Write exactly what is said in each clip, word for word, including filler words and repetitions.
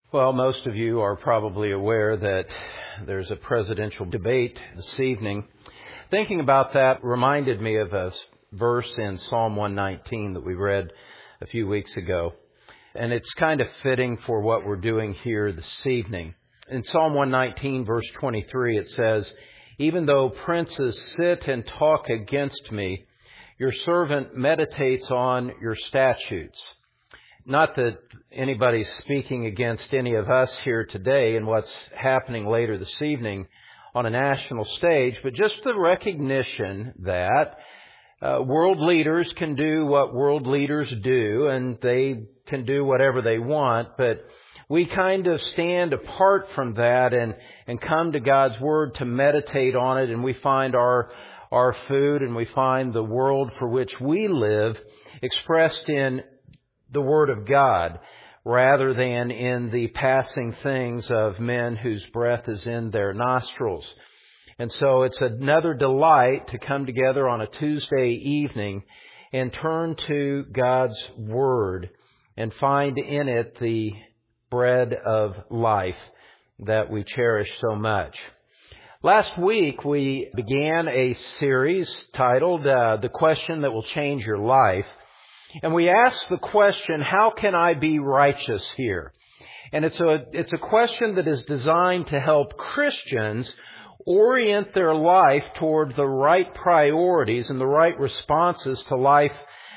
Well, most of you are probably aware that there's a presidential debate this evening. Thinking about that reminded me of a verse in Psalm one nineteen that we read a few weeks ago. And it's kind of fitting for what we're doing here this evening. In Psalm one nineteen, verse twenty-three, it says, "Even though princes sit and talk against me, your servant meditates on your statutes." Not that anybody's speaking against any of us here today and what's happening later this evening on a national stage, but just the recognition that uh, world leaders can do what world leaders do, and they can do whatever they want, but we kind of stand apart from that and, and come to God's Word to meditate on it, and we find our, our food and we find the world for which we live expressed in the Word of God, rather than in the passing things of men whose breath is in their nostrils. And so it's another delight to come together on a Tuesday evening and turn to God's Word and find in it the bread of life that we cherish so much. Last week we began a series titled uh, The Question That Will Change Your Life. And we asked the question, how can I be righteous here? And it's a, it's a question that is designed to help Christians orient their life toward the right priorities and the right responses to life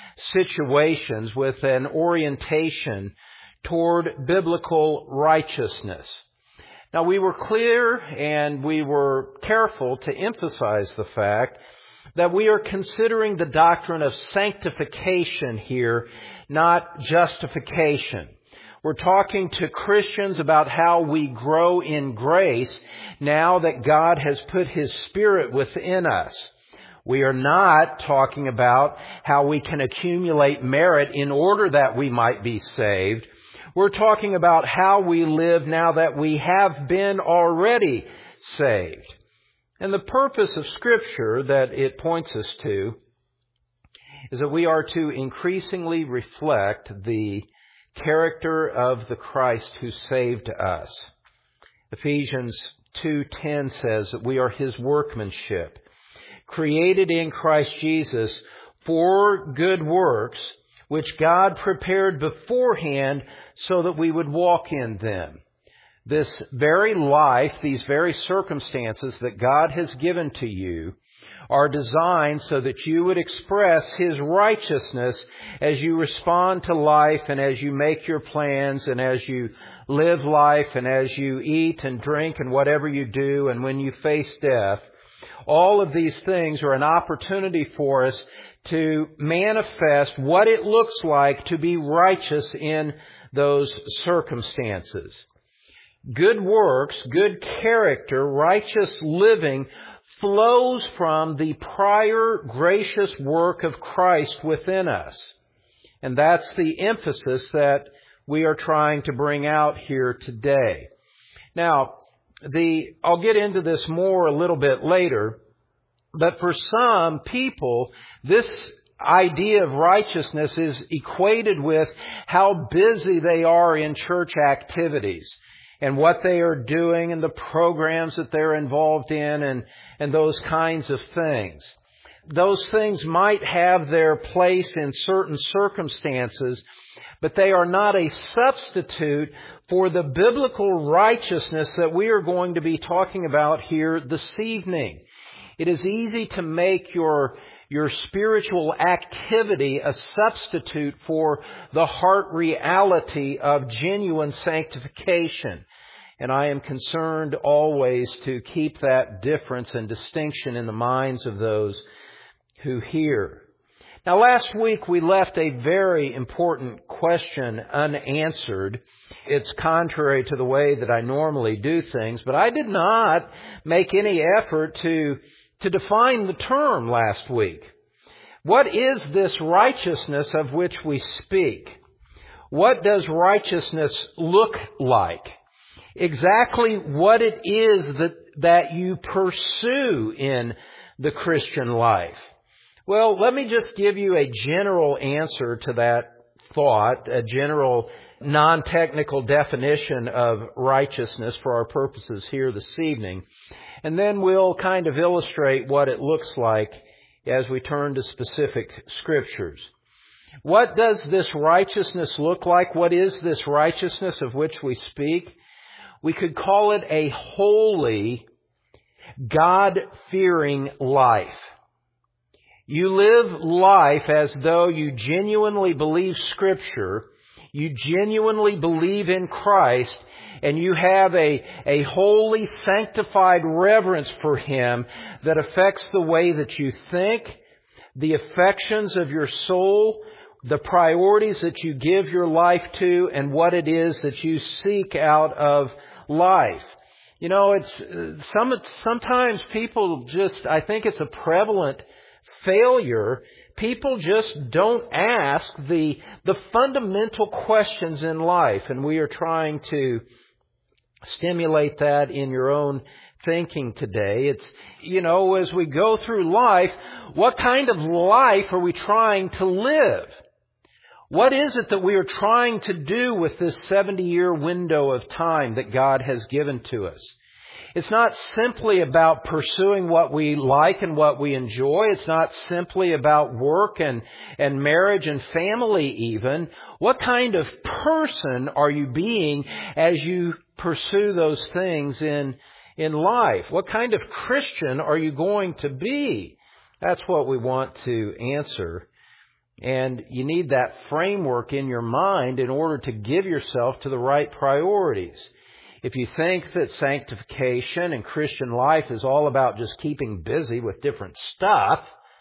situations with an orientation toward biblical righteousness. Now, we were clear and we were careful to emphasize the fact that we are considering the doctrine of sanctification here, not justification. We're talking to Christians about how we grow in grace now that God has put His Spirit within us. We are not talking about how we can accumulate merit in order that we might be saved. We're talking about how we live now that we have been already saved. And the purpose of Scripture that it points us to is that we are to increasingly reflect the character of the Christ who saved us. Ephesians two ten says that we are His workmanship, created in Christ Jesus for good works, which God prepared beforehand so that we would walk in them. This very life, these very circumstances that God has given to you are designed so that you would express His righteousness as you respond to life and as you make your plans and as you live life and as you eat and drink and whatever you do and when you face death. All of these things are an opportunity for us to manifest what it looks like to be righteous in those circumstances. Good works, good character, righteous living flows from the prior gracious work of Christ within us. And that's the emphasis that we are trying to bring out here today. Now, the I'll get into this more a little bit later, but for some people, this idea of righteousness is equated with how busy they are in church activities and what they are doing and the programs that they're involved in and, and those kinds of things. Those things might have their place in certain circumstances, but they are not a substitute for the biblical righteousness that we are going to be talking about here this evening. It is easy to make your your spiritual activity a substitute for the heart reality of genuine sanctification. And I am concerned always to keep that difference and distinction in the minds of those who hear. Now, last week we left a very important question unanswered. It's contrary to the way that I normally do things, but I did not make any effort to to define the term last week. What is this righteousness of which we speak? What does righteousness look like? Exactly what it is that, that you pursue in the Christian life. Well, let me just give you a general answer to that thought, a general non-technical definition of righteousness for our purposes here this evening. And then we'll kind of illustrate what it looks like as we turn to specific scriptures. What does this righteousness look like? What is this righteousness of which we speak? We could call it a holy, God-fearing life. You live life as though you genuinely believe Scripture, you genuinely believe in Christ, and you have a, a holy, sanctified reverence for Him that affects the way that you think, the affections of your soul, the priorities that you give your life to, and what it is that you seek out of life. You know, it's some sometimes people just, I think it's a prevalent failure. People just don't ask the the fundamental questions in life, and we are trying to stimulate that in your own thinking today. It's, you know, as we go through life, what kind of life are we trying to live? What is it that we are trying to do with this seventy-year window of time that God has given to us? It's not simply about pursuing what we like and what we enjoy. It's not simply about work and, and marriage and family even. What kind of person are you being as you pursue those things in, in life? What kind of Christian are you going to be? That's what we want to answer. And you need that framework in your mind in order to give yourself to the right priorities. If you think that sanctification and Christian life is all about just keeping busy with different stuff,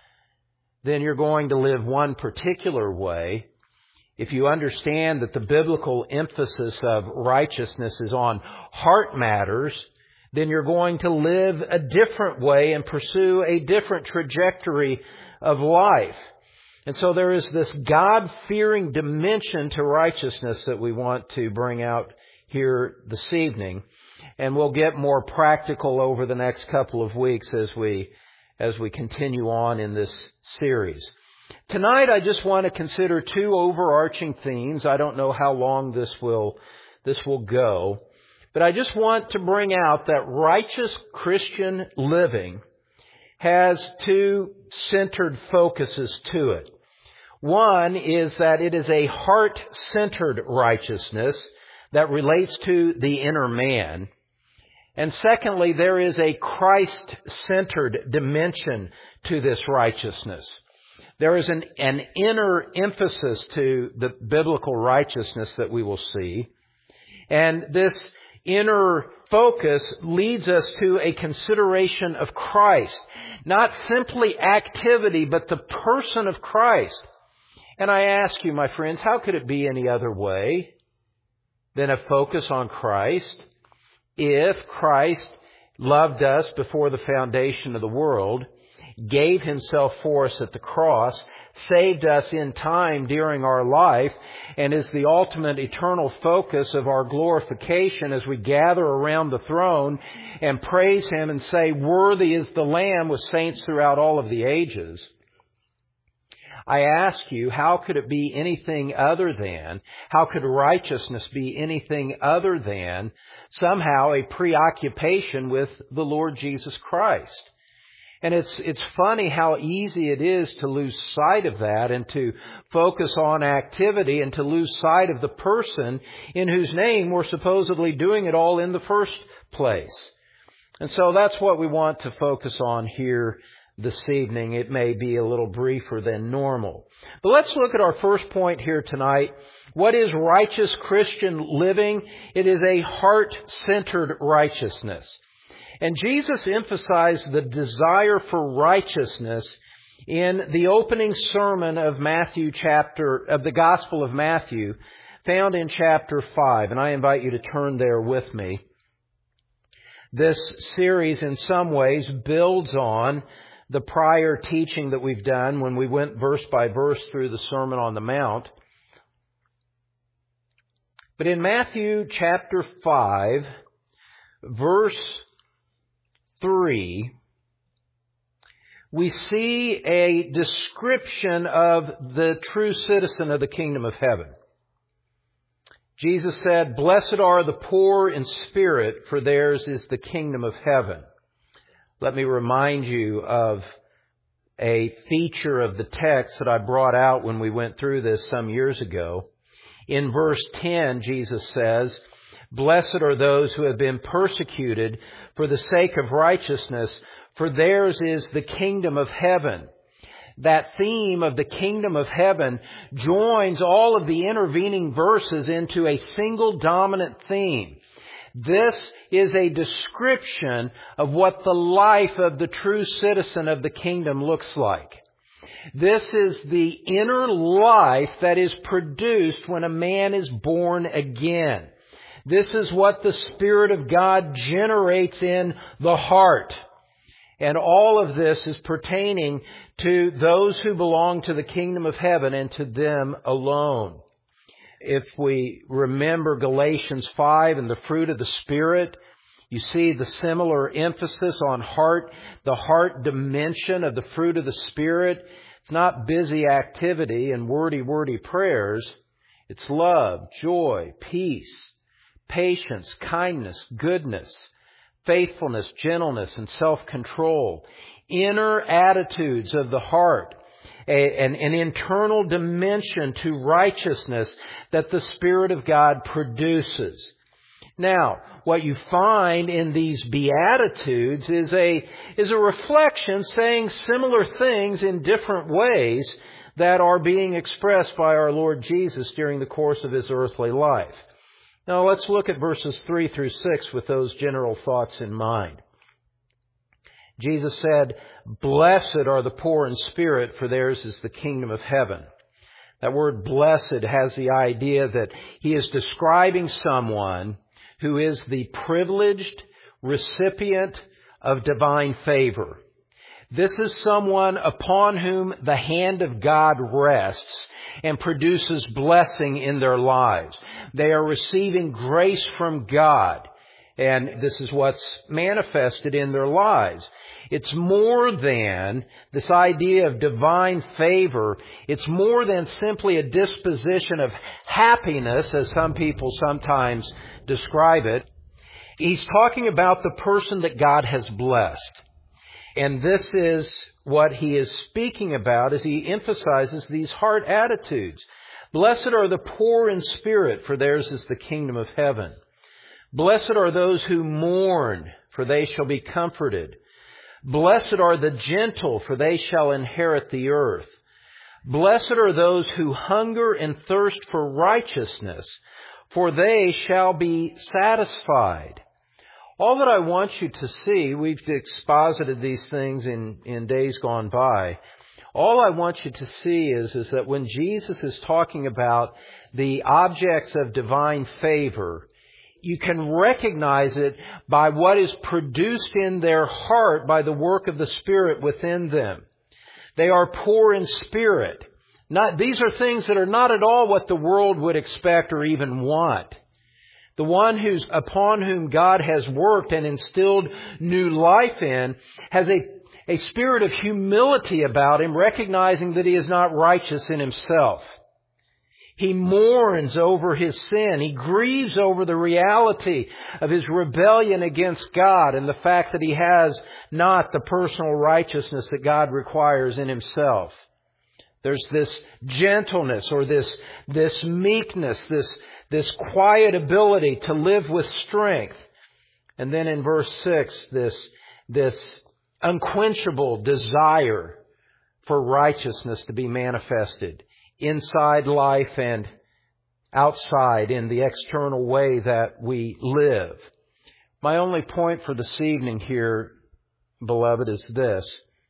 then you're going to live one particular way. If you understand that the biblical emphasis of righteousness is on heart matters, then you're going to live a different way and pursue a different trajectory of life. And so there is this God-fearing dimension to righteousness that we want to bring out here this evening. And we'll get more practical over the next couple of weeks as we as we continue on in this series. Tonight I just want to consider two overarching themes. I don't know how long this will this will go, but I just want to bring out that righteous Christian living has two centered focuses to it. One is that it is a heart-centered righteousness that relates to the inner man. And secondly, there is a Christ-centered dimension to this righteousness. There is an, an inner emphasis to the biblical righteousness that we will see. And this inner focus leads us to a consideration of Christ. Not simply activity, but the person of Christ. And I ask you, my friends, how could it be any other way than a focus on Christ? If Christ loved us before the foundation of the world, gave Himself for us at the cross, saved us in time during our life, and is the ultimate eternal focus of our glorification as we gather around the throne and praise Him and say, "Worthy is the Lamb," with saints throughout all of the ages. I ask you, how could it be anything other than, how could righteousness be anything other than somehow a preoccupation with the Lord Jesus Christ? And it's it's funny how easy it is to lose sight of that and to focus on activity and to lose sight of the person in whose name we're supposedly doing it all in the first place. And so that's what we want to focus on here this evening. It may be a little briefer than normal. But let's look at our first point here tonight. What is righteous Christian living? It is a heart-centered righteousness. And Jesus emphasized the desire for righteousness in the opening sermon of Matthew chapter, of the Gospel of Matthew, found in chapter five. And I invite you to turn there with me. This series in some ways builds on the prior teaching that we've done when we went verse by verse through the Sermon on the Mount. But in Matthew chapter five, verse three, we see a description of the true citizen of the kingdom of heaven. Jesus said, "Blessed are the poor in spirit, for theirs is the kingdom of heaven." Let me remind you of a feature of the text that I brought out when we went through this some years ago. In verse ten, Jesus says, "Blessed are those who have been persecuted for the sake of righteousness, for theirs is the kingdom of heaven." That theme of the kingdom of heaven joins all of the intervening verses into a single dominant theme. This is a description of what the life of the true citizen of the kingdom looks like. This is the inner life that is produced when a man is born again. This is what the Spirit of God generates in the heart. And all of this is pertaining to those who belong to the kingdom of heaven and to them alone. If we remember Galatians five and the fruit of the Spirit, you see the similar emphasis on heart, the heart dimension of the fruit of the Spirit. It's not busy activity and wordy, wordy prayers. It's love, joy, peace, patience, kindness, goodness, faithfulness, gentleness, and self-control. Inner attitudes of the heart. A, an, an internal dimension to righteousness that the Spirit of God produces. Now, what you find in these Beatitudes is a, is a reflection saying similar things in different ways that are being expressed by our Lord Jesus during the course of His earthly life. Now, let's look at verses three through six with those general thoughts in mind. Jesus said, "Blessed are the poor in spirit, for theirs is the kingdom of heaven." That word blessed has the idea that He is describing someone who is the privileged recipient of divine favor. This is someone upon whom the hand of God rests and produces blessing in their lives. They are receiving grace from God, and this is what's manifested in their lives. It's more than this idea of divine favor. It's more than simply a disposition of happiness, as some people sometimes describe it. He's talking about the person that God has blessed. And this is what he is speaking about as he emphasizes these heart attitudes. Blessed are the poor in spirit, for theirs is the kingdom of heaven. Blessed are those who mourn, for they shall be comforted. Blessed are the gentle, for they shall inherit the earth. Blessed are those who hunger and thirst for righteousness, for they shall be satisfied. All that I want you to see, we've exposited these things in, in days gone by. All I want you to see is, is that when Jesus is talking about the objects of divine favor, you can recognize it by what is produced in their heart by the work of the Spirit within them. They are poor in spirit. Not, these are things that are not at all what the world would expect or even want. The one who's upon whom God has worked and instilled new life in has a, a spirit of humility about him, recognizing that he is not righteous in himself. He mourns over his sin. He grieves over the reality of his rebellion against God and the fact that he has not the personal righteousness that God requires in himself. There's this gentleness or this, this meekness, this, this quiet ability to live with strength. And then in verse six, this, this unquenchable desire for righteousness to be manifested inside life and outside in the external way that we live. My only point for this evening here, beloved, is this,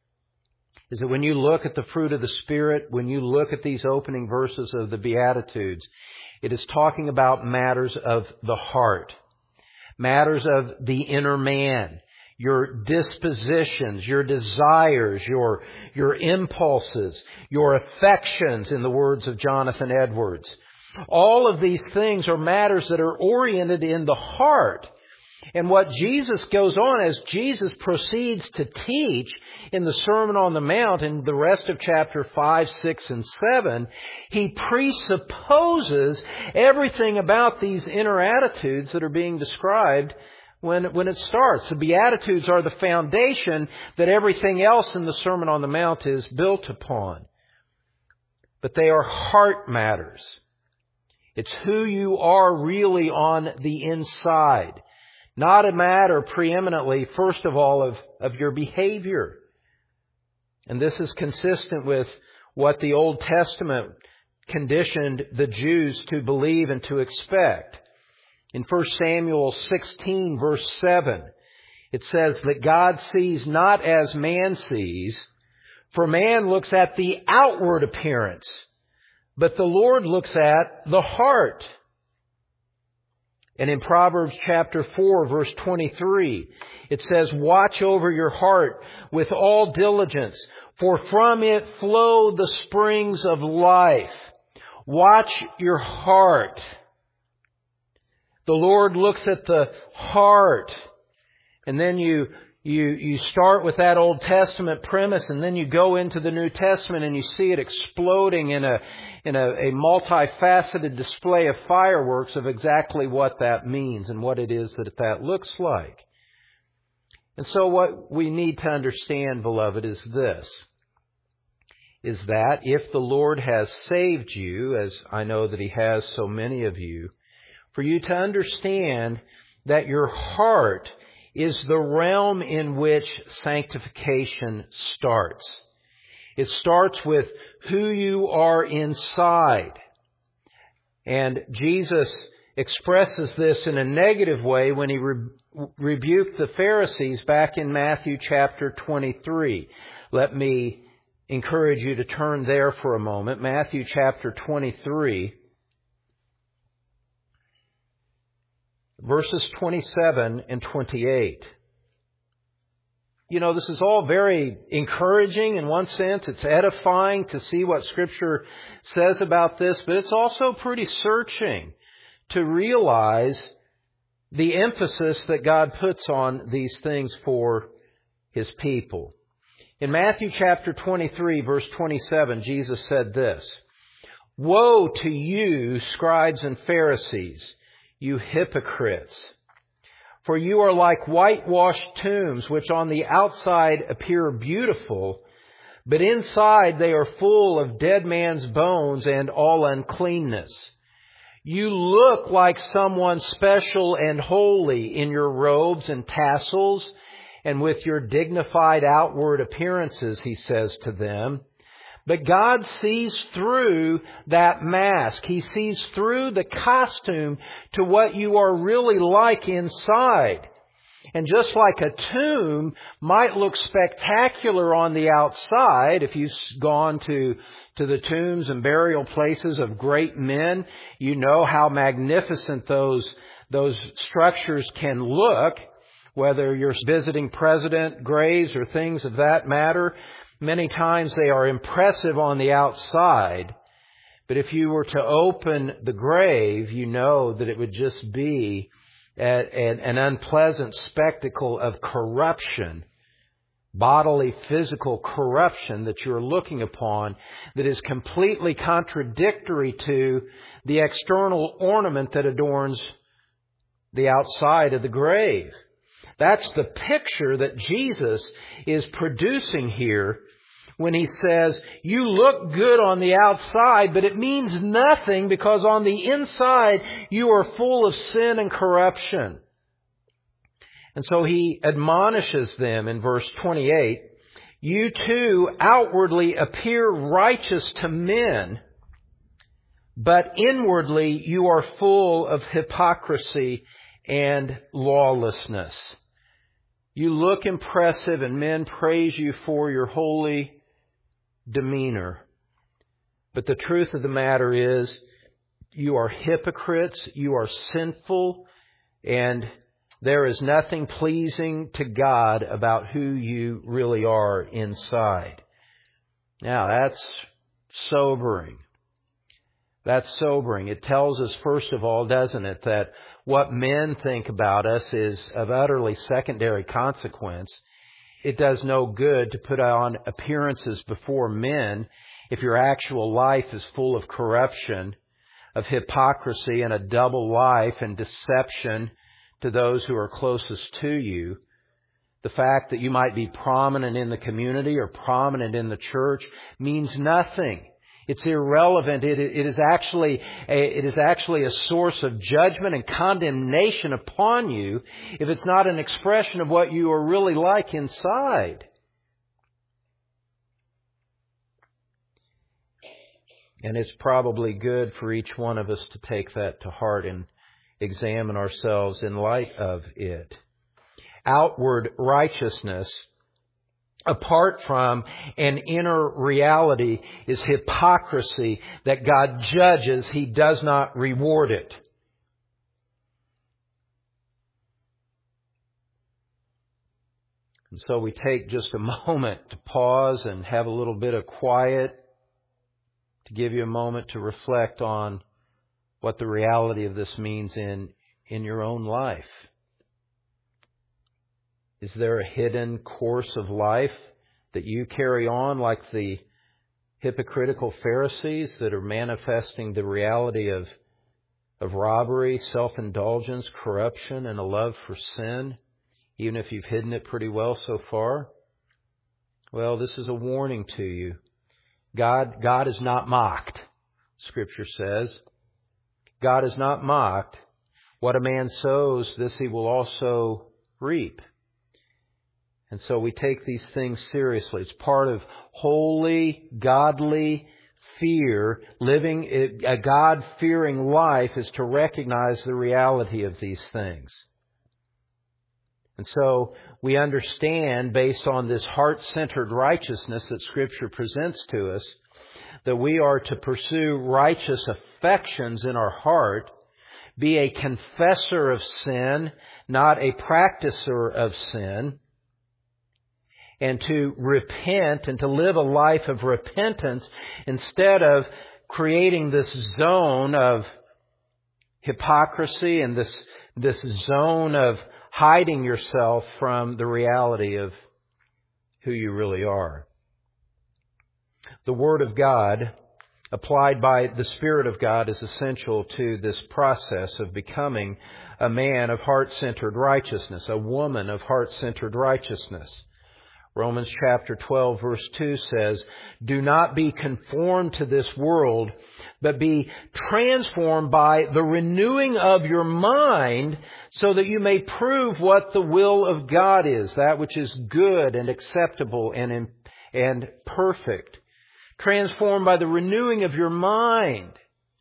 is that when you look at the fruit of the Spirit, when you look at these opening verses of the Beatitudes, it is talking about matters of the heart, matters of the inner man, your dispositions, your desires, your, your impulses, your affections, in the words of Jonathan Edwards. All of these things are matters that are oriented in the heart. And what Jesus goes on, as Jesus proceeds to teach in the Sermon on the Mount in the rest of chapter five, six, and seven, He presupposes everything about these inner attitudes that are being described when, when it starts. The Beatitudes are the foundation that everything else in the Sermon on the Mount is built upon. But they are heart matters. It's who you are really on the inside. Not a matter preeminently, first of all, of, of your behavior. And this is consistent with what the Old Testament conditioned the Jews to believe and to expect. In First Samuel sixteen, verse seven, it says that God sees not as man sees, for man looks at the outward appearance, but the Lord looks at the heart. And in Proverbs chapter four, verse twenty-three, it says, watch over your heart with all diligence, for from it flow the springs of life. Watch your heart. The Lord looks at the heart. And then you, you, you start with that Old Testament premise, and then you go into the New Testament and you see it exploding in a, in a, a multifaceted display of fireworks of exactly what that means and what it is that that looks like. And so what we need to understand, beloved, is this, is that if the Lord has saved you, as I know that He has so many of you, for you to understand that your heart is the realm in which sanctification starts. It starts with who you are inside. And Jesus expresses this in a negative way when He re- rebuked the Pharisees back in Matthew chapter twenty-three. Let me encourage you to turn there for a moment. Matthew chapter twenty-three, verses twenty-seven and twenty-eight. You know, this is all very encouraging in one sense. It's edifying to see what Scripture says about this, but it's also pretty searching to realize the emphasis that God puts on these things for His people. In Matthew chapter twenty-three, verse twenty-seven, Jesus said this, woe to you, scribes and Pharisees, you hypocrites! For you are like whitewashed tombs, which on the outside appear beautiful, but inside they are full of dead man's bones and all uncleanness. You look like someone special and holy in your robes and tassels, and with your dignified outward appearances, He says to them. But God sees through that mask. He sees through the costume to what you are really like inside. And just like a tomb might look spectacular on the outside, if you've gone to, to the tombs and burial places of great men, you know how magnificent those, those structures can look, whether you're visiting president graves or things of that matter. Many times they are impressive on the outside, but if you were to open the grave, you know that it would just be a, a, an unpleasant spectacle of corruption, bodily, physical corruption that you're looking upon that is completely contradictory to the external ornament that adorns the outside of the grave. That's the picture that Jesus is producing here when He says, you look good on the outside, but it means nothing because on the inside you are full of sin and corruption. And so He admonishes them in verse twenty-eight, you too outwardly appear righteous to men, but inwardly you are full of hypocrisy and lawlessness. You look impressive and men praise you for your holy demeanor. But the truth of the matter is, you are hypocrites, you are sinful, and there is nothing pleasing to God about who you really are inside. Now, that's sobering. That's sobering. It tells us, first of all, doesn't it, that what men think about us is of utterly secondary consequence. It does no good to put on appearances before men if your actual life is full of corruption, of hypocrisy, and a double life and deception to those who are closest to you. The fact that you might be prominent in the community or prominent in the church means nothing. It's irrelevant. It, it is actually a, it is actually a source of judgment and condemnation upon you if it's not an expression of what you are really like inside. And it's probably good for each one of us to take that to heart and examine ourselves in light of it. Outward righteousness, apart from an inner reality, is hypocrisy that God judges. He does not reward it. And so we take just a moment to pause and have a little bit of quiet, to give you a moment to reflect on what the reality of this means in, in your own life. Is there a hidden course of life that you carry on like the hypocritical Pharisees that are manifesting the reality of, of robbery, self-indulgence, corruption, and a love for sin, even if you've hidden it pretty well so far? Well, this is a warning to you. God, God is not mocked, Scripture says. God is not mocked. What a man sows, this he will also reap. And so we take these things seriously. It's part of holy, godly fear. Living a God-fearing life is to recognize the reality of these things. And so we understand, based on this heart-centered righteousness that Scripture presents to us, that we are to pursue righteous affections in our heart, be a confessor of sin, not a practicer of sin, and to repent and to live a life of repentance instead of creating this zone of hypocrisy and this, this zone of hiding yourself from the reality of who you really are. The Word of God, applied by the Spirit of God, is essential to this process of becoming a man of heart-centered righteousness, a woman of heart-centered righteousness. Romans chapter twelve verse two says, "Do not be conformed to this world, but be transformed by the renewing of your mind, so that you may prove what the will of God is, that which is good and acceptable and, and perfect." Transformed by the renewing of your mind.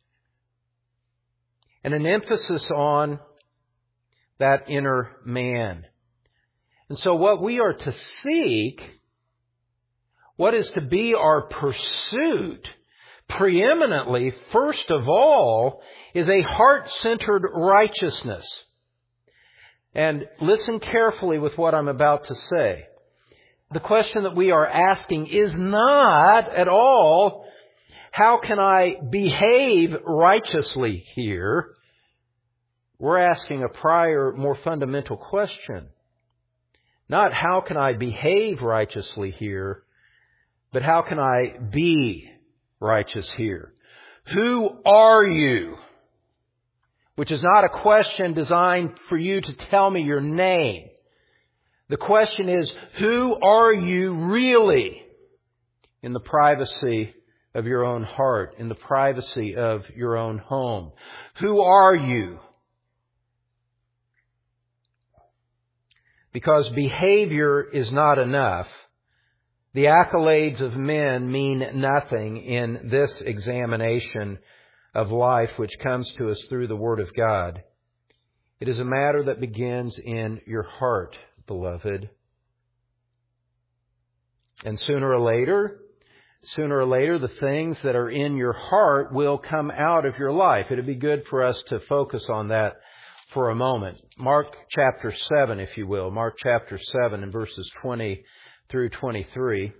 And an emphasis on that inner man. And so what we are to seek, what is to be our pursuit, preeminently, first of all, is a heart-centered righteousness. And listen carefully with what I'm about to say. The question that we are asking is not at all, how can I behave righteously here? We're asking a prior, more fundamental question. Not how can I behave righteously here, but how can I be righteous here? Who are you? Which is not a question designed for you to tell me your name. The question is, who are you really in the privacy of your own heart, in the privacy of your own home? Who are you? Because behavior is not enough. The accolades of men mean nothing in this examination of life which comes to us through the Word of God. It is a matter that begins in your heart, beloved. And sooner or later, sooner or later, the things that are in your heart will come out of your life. It would be good for us to focus on that for a moment. Mark chapter seven, if you will. Mark chapter seven and verses twenty through twenty-three.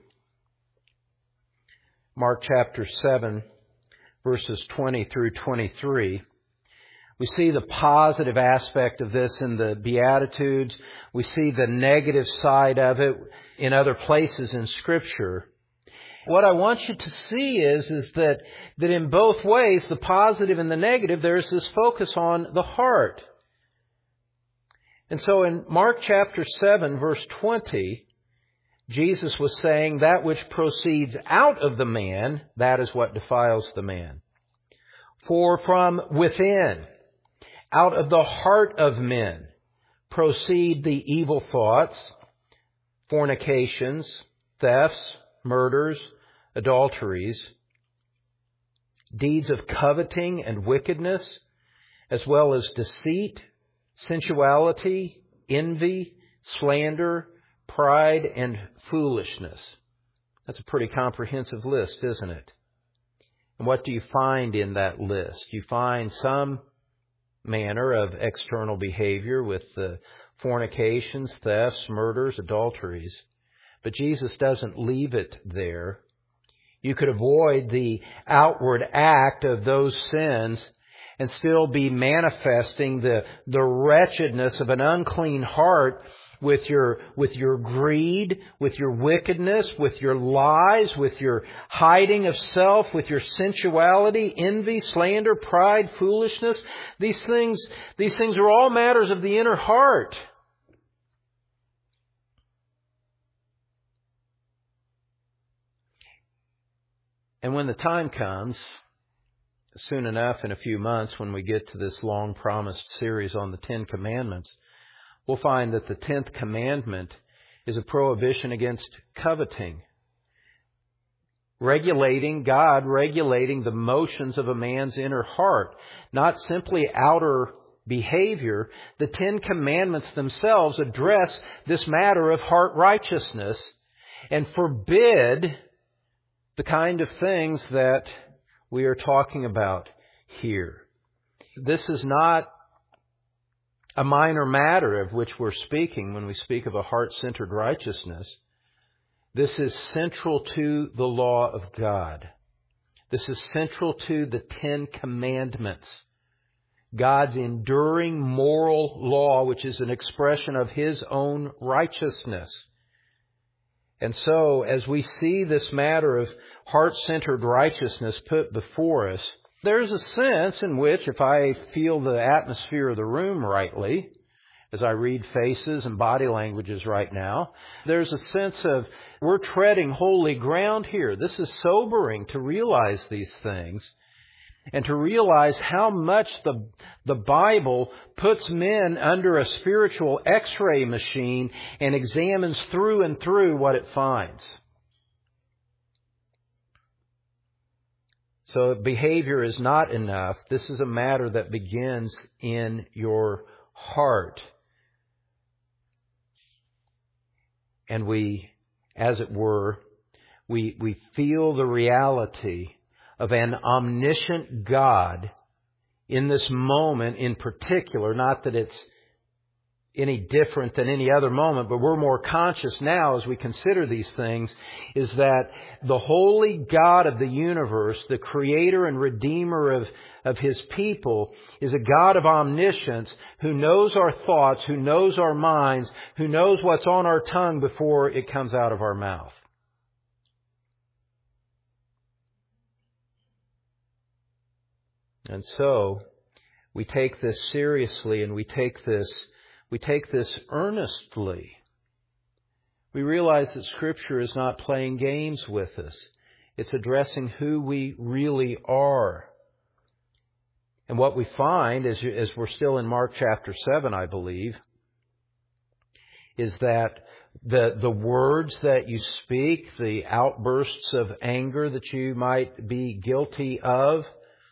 Mark chapter seven, verses twenty through twenty-three. We see the positive aspect of this in the Beatitudes. We see the negative side of it in other places in Scripture. What I want you to see is, is that, that in both ways, the positive and the negative, there's this focus on the heart. And so in Mark chapter seven, verse twenty, Jesus was saying that which proceeds out of the man, that is what defiles the man. For from within, out of the heart of men, proceed the evil thoughts, fornications, thefts, murders, adulteries, deeds of coveting and wickedness, as well as deceit, sensuality, envy, slander, pride, and foolishness. That's a pretty comprehensive list, isn't it? And what do you find in that list? You find some manner of external behavior with the fornications, thefts, murders, adulteries. But Jesus doesn't leave it there. You could avoid the outward act of those sins and still be manifesting the, the wretchedness of an unclean heart with your, with your greed, with your wickedness, with your lies, with your hiding of self, with your sensuality, envy, slander, pride, foolishness. These things, these things are all matters of the inner heart. And when the time comes, soon enough, in a few months, when we get to this long-promised series on the Ten Commandments, we'll find that the tenth commandment is a prohibition against coveting. Regulating, God regulating the motions of a man's inner heart, not simply outer behavior. The Ten Commandments themselves address this matter of heart righteousness and forbid the kind of things that we are talking about here. This is not a minor matter of which we're speaking when we speak of a heart-centered righteousness. This is central to the law of God. This is central to the Ten Commandments. God's enduring moral law, which is an expression of His own righteousness. And so, as we see this matter of heart-centered righteousness put before us, there's a sense in which, if I feel the atmosphere of the room rightly, as I read faces and body languages right now, there's a sense of we're treading holy ground here. This is sobering to realize these things and to realize how much the, the Bible puts men under a spiritual x-ray machine and examines through and through what it finds. So behavior is not enough. This is a matter that begins in your heart. And we, as it were, we, we feel the reality of an omniscient God in this moment in particular. Not that it's any different than any other moment, but we're more conscious now as we consider these things, is that the holy God of the universe, the creator and redeemer of, of His people, is a God of omniscience who knows our thoughts, who knows our minds, who knows what's on our tongue before it comes out of our mouth. And so, we take this seriously and we take this We take this earnestly. We realize that Scripture is not playing games with us. It's addressing who we really are. And what we find, as, you, as we're still in Mark chapter seven, I believe, is that the, the words that you speak, the outbursts of anger that you might be guilty of,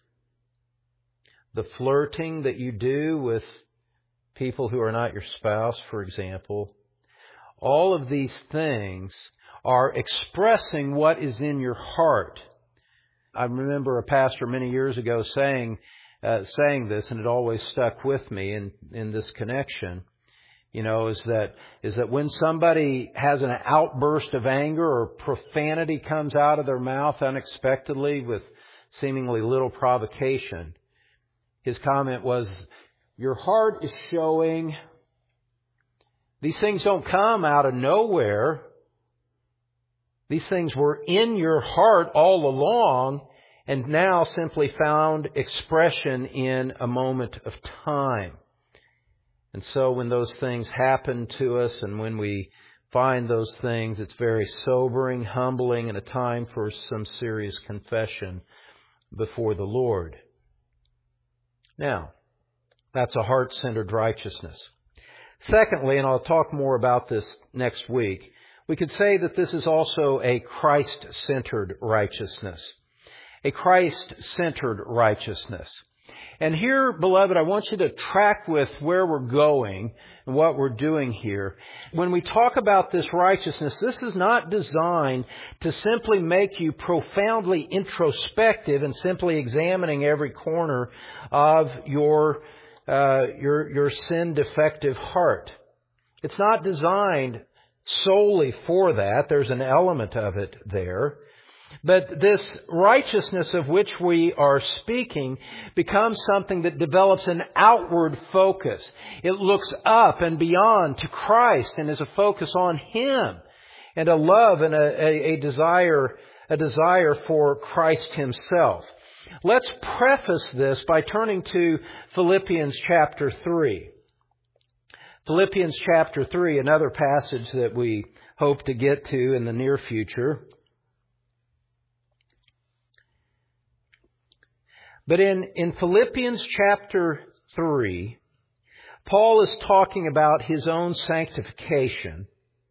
the flirting that you do with people who are not your spouse, for example, all of these things are expressing what is in your heart. I remember a pastor many years ago saying uh, saying this, and it always stuck with me in, in this connection. You know, is that is that when somebody has an outburst of anger or profanity comes out of their mouth unexpectedly with seemingly little provocation, his comment was, your heart is showing. These things don't come out of nowhere. These things were in your heart all along and now simply found expression in a moment of time. And so when those things happen to us and when we find those things, it's very sobering, humbling, and a time for some serious confession before the Lord. Now, that's a heart-centered righteousness. Secondly, and I'll talk more about this next week, we could say that this is also a Christ-centered righteousness. A Christ-centered righteousness. And here, beloved, I want you to track with where we're going and what we're doing here. When we talk about this righteousness, this is not designed to simply make you profoundly introspective and simply examining every corner of your uh, your your sin-defective heart. It's not designed solely for that. There's an element of it there. But this righteousness of which we are speaking becomes something that develops an outward focus. It looks up and beyond to Christ and is a focus on Him and a love and a, a, a desire, a desire for Christ Himself. Let's preface this by turning to Philippians chapter three. Philippians chapter three, another passage that we hope to get to in the near future. But in, in Philippians chapter three, Paul is talking about his own sanctification.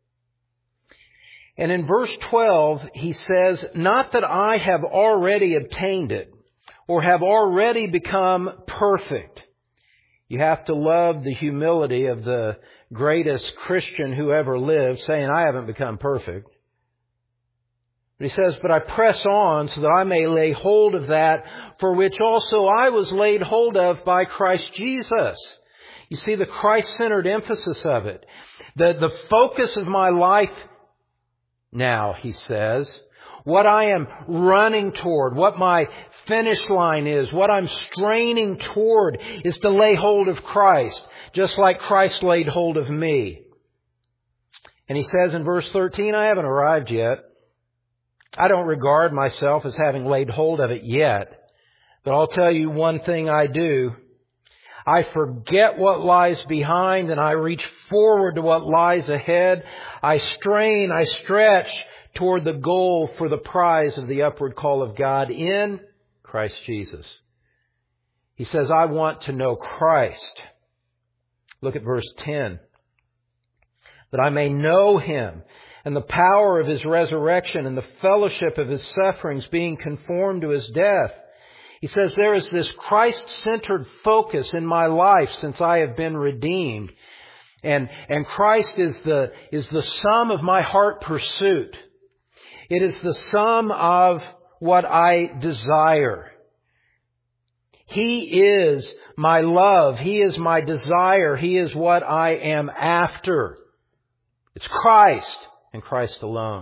And in verse twelve, he says, not that I have already obtained it or have already become perfect. You have to love the humility of the greatest Christian who ever lived, saying, I haven't become perfect. But he says, but I press on so that I may lay hold of that for which also I was laid hold of by Christ Jesus. You see the Christ-centered emphasis of it. The, the focus of my life now, he says, what I am running toward, what my finish line is, what I'm straining toward is to lay hold of Christ, just like Christ laid hold of me. And he says in verse thirteen, I haven't arrived yet. I don't regard myself as having laid hold of it yet, but I'll tell you one thing I do. I forget what lies behind and I reach forward to what lies ahead. I strain, I stretch toward the goal for the prize of the upward call of God in Christ Jesus. He says, I want to know Christ. Look at verse ten. That I may know Him and the power of His resurrection and the fellowship of His sufferings, being conformed to His death. He says there is this Christ-centered focus in my life since I have been redeemed. And, and Christ is the, is the sum of my heart pursuit. It is the sum of what I desire. He is my love. He is my desire. He is what I am after. It's Christ and Christ alone.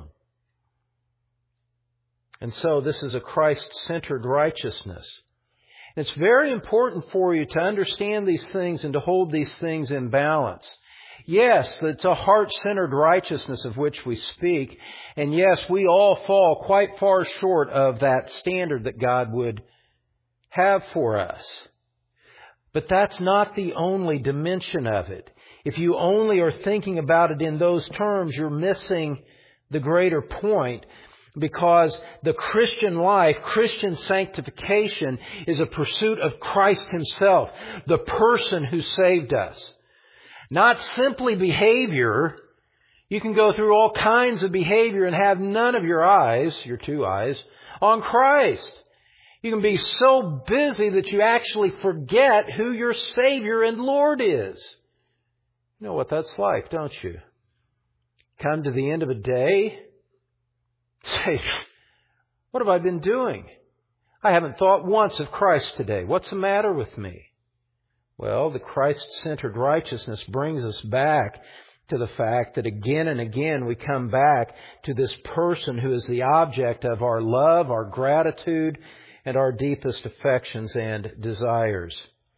And so this is a Christ-centered righteousness. And it's very important for you to understand these things and to hold these things in balance. Yes, it's a heart-centered righteousness of which we speak. And yes, we all fall quite far short of that standard that God would have for us. But that's not the only dimension of it. If you only are thinking about it in those terms, you're missing the greater point. Because the Christian life, Christian sanctification, is a pursuit of Christ Himself, the person who saved us. Not simply behavior. You can go through all kinds of behavior and have none of your eyes, your two eyes, on Christ. You can be so busy that you actually forget who your Savior and Lord is. You know what that's like, don't you? Come to the end of a day, say, what have I been doing? I haven't thought once of Christ today. What's the matter with me? Well, the Christ-centered righteousness brings us back to the fact that again and again we come back to this person who is the object of our love, our gratitude, and our deepest affections and desires.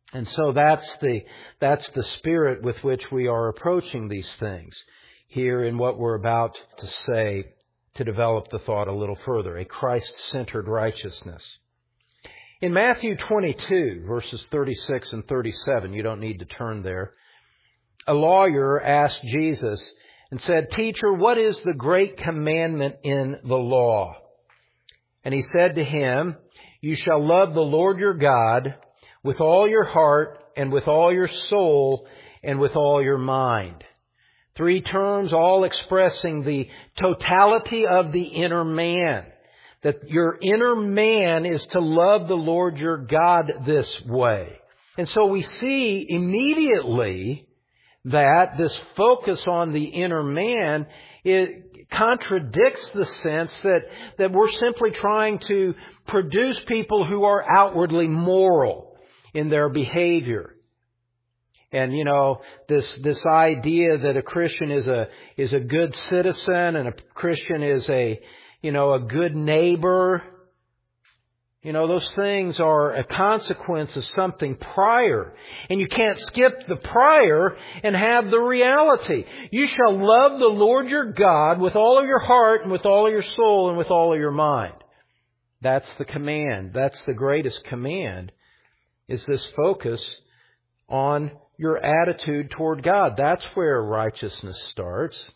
And so that's the, that's the spirit with which we are approaching these things here in what we're about to say, to develop the thought a little further, a Christ-centered righteousness. In Matthew twenty-two, verses thirty-six and thirty-seven, you don't need to turn there, a lawyer asked Jesus and said, "Teacher, what is the great commandment in the law?" And he said to him, "You shall love the Lord your God with all your heart and with all your soul and with all your mind." Three terms all expressing the totality of the inner man. That your inner man is to love the Lord your God this way. And so we see immediately that this focus on the inner man, it contradicts the sense that, that we're simply trying to produce people who are outwardly moral in their behavior. And, you know, this, this idea that a Christian is a, is a good citizen and a Christian is a, you know, a good neighbor. You know, those things are a consequence of something prior. And you can't skip the prior and have the reality. You shall love the Lord your God with all of your heart and with all of your soul and with all of your mind. That's the command. That's the greatest command, is this focus on your attitude toward God. That's where righteousness starts.